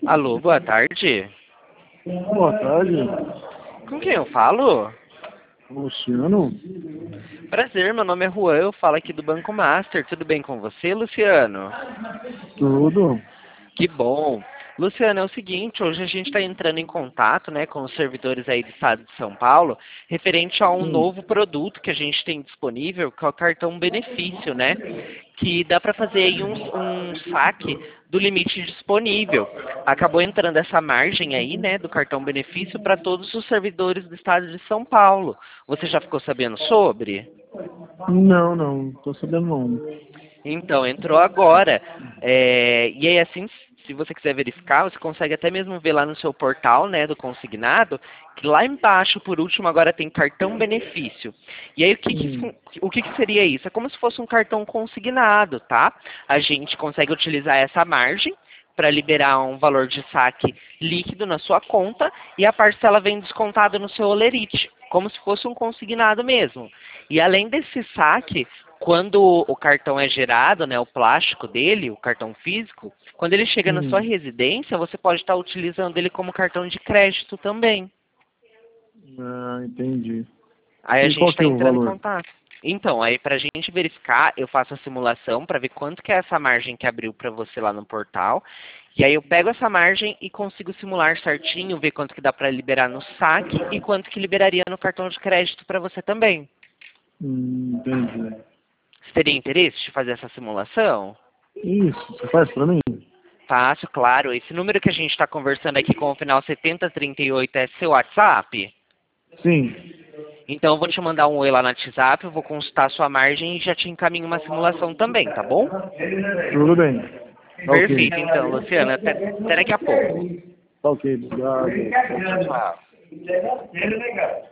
Alô, boa tarde. Boa tarde, Com quem eu falo? Luciano. Prazer, meu nome é Juan, eu falo aqui do Banco Master. Tudo bem com você, Luciano? Tudo? Que bom. Luciano, é o seguinte, hoje a gente está entrando em contato, né, com os servidores aí do estado de São Paulo, referente a um Sim. novo produto que a gente tem disponível, que é o cartão benefício, né? Que dá para fazer aí um saque do limite disponível. Acabou entrando essa margem aí, né, do cartão benefício para todos os servidores do estado de São Paulo. Você já ficou sabendo sobre? Não, tô sabendo não. Então, entrou agora. E aí, assim, se você quiser verificar, você consegue até mesmo ver lá no seu portal, né, do consignado, que lá embaixo, por último, agora tem cartão benefício. E aí, Hum, o que que seria isso? É como se fosse um cartão consignado, tá? A gente consegue utilizar essa margem para liberar um valor de saque líquido na sua conta e a parcela vem descontada no seu holerite, como se fosse um consignado mesmo. E além desse saque, quando o cartão é gerado, né, o plástico dele, o cartão físico, quando ele chega na sua hum. residência, você pode estar utilizando ele como cartão de crédito também. Ah, entendi. Aí a E gente qual que está é o entrando em valor? contato. Então, aí para a gente verificar, eu faço a simulação para ver quanto que é essa margem que abriu para você lá no portal. E aí eu pego essa margem e consigo simular certinho, ver quanto que dá para liberar no saque e quanto que liberaria no cartão de crédito para você também. Entendi. Você teria interesse de fazer essa simulação? Isso, você faz pra mim? Fácil, claro. Esse número que a gente está conversando aqui com o final 7038 é seu WhatsApp? Sim. Então eu vou te mandar um oi lá no WhatsApp, eu vou consultar a sua margem e já te encaminho uma simulação também, tá bom? Tudo bem. Tá ok. Perfeito, então, Luciana. Até daqui a pouco. Tá ok, obrigado. Tchau, tchau.